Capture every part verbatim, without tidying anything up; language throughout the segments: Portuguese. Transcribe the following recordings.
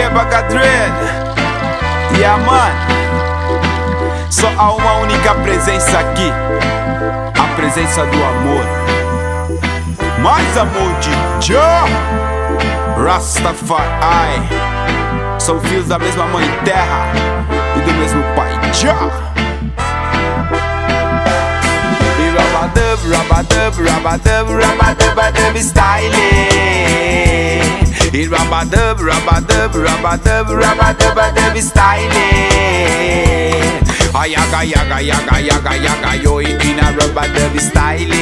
que Bagadred. Yeah, man. Só há uma única presença aqui, a presença do amor. Mais amor de Jah, Rastafari. São filhos da mesma mãe terra e do mesmo pai Jah. E rabadub, rabadub, rabadub, rabadub, style. E rabadub, rabadub, rabadub, rabadub, style. Ayaga, yaga, yaga, yaga, yaga, yo, in a rabadub style.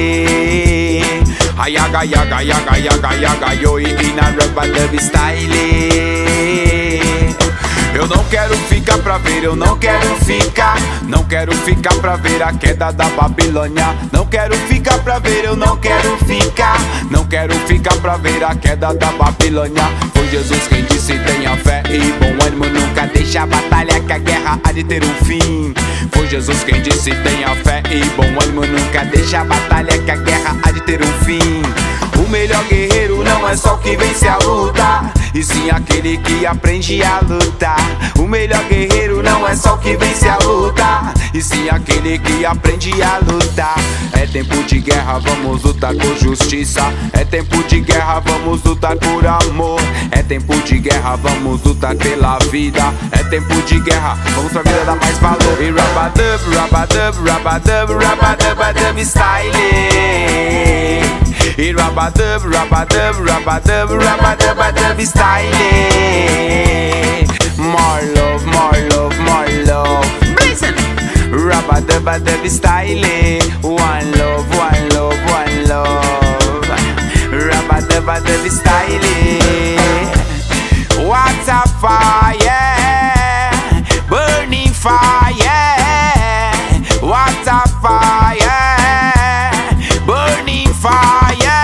Ayaga, yaga, yaga, yaga, yaga, yo, in a rabadub style. Eu não quero ficar pra ver, eu não quero ficar. Não quero ficar pra ver a queda da Babilônia. Não quero ficar pra ver, eu não quero ficar. Não quero ficar pra ver a queda da Babilônia. Foi Jesus quem disse: tenha fé e bom ânimo, nunca deixe a batalha, que a guerra há de ter um fim. Foi Jesus quem disse: tenha fé e bom ânimo, nunca deixe a batalha, que a guerra há de ter um fim. O melhor guerreiro não é só o que vence a luta, e sim aquele que aprende a lutar. O melhor guerreiro não é só o que vence a luta, e sim aquele que aprende a lutar. É tempo de guerra, vamos lutar por justiça. É tempo de guerra, vamos lutar por amor. É tempo de guerra, vamos lutar pela vida. É tempo de guerra, vamos pra vida dar mais valor. E rabadub, rabadub, rabadub, rabadub, style. E rabadub, rabadub, rabadub, rabadub, style. More love, more love, more love. Listen. Rabadub, style. One love, one love, one love. Rabadub, style. What a fire, burning fire. What a fire, burning fire.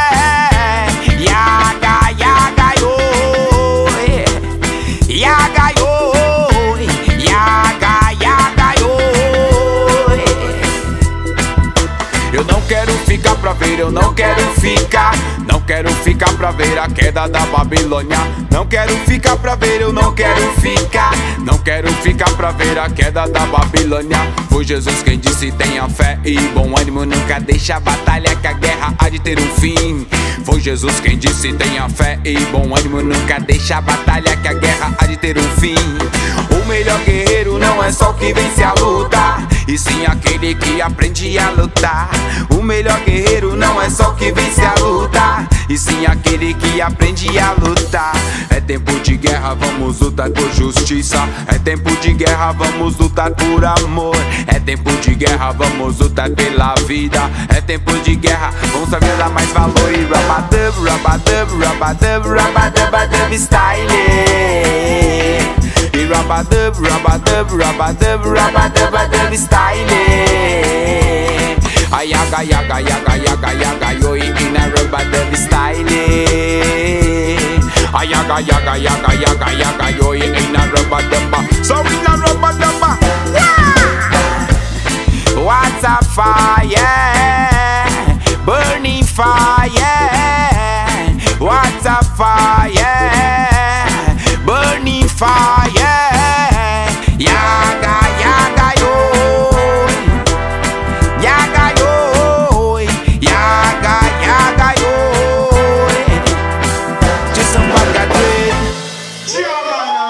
Eu não quero ficar pra ver, eu não quero ficar. Não quero ficar pra ver a queda da Babilônia. Não quero ficar pra ver, eu não quero ficar. Não quero ficar pra ver a queda da Babilônia. Foi Jesus quem disse: tenha fé e bom ânimo, nunca deixe a batalha, que a guerra há de ter um fim. Foi Jesus quem disse: tenha fé e bom ânimo, nunca deixe a batalha, que a guerra há de ter um fim. O melhor guerreiro não é só o que vence a luta, e sim aquele que aprende a lutar. O melhor guerreiro não é só o que vence a luta, e sim aquele que aprende a lutar. É tempo de guerra, vamos lutar por justiça. É tempo de guerra, vamos lutar por amor. É tempo de guerra, vamos lutar pela vida. É tempo de guerra, vamos saber dar mais valor. E rabadub, rabadub, rabadub, rabadub, style. E rabadub, rabadub, rabadub, rabadub, style. Ayaga, yaga, yaga, yaga, yaga, yo, in a rabadub style. Ayaga, yaga, yaga, yaga, yaga, yo, in a rabadub. So in a rabadub. What a fire, burning fire. What a fire, burning fire. Yaga, yaga, yo, yaga, yo, yaga, yaga, yo. Just some Bagadred.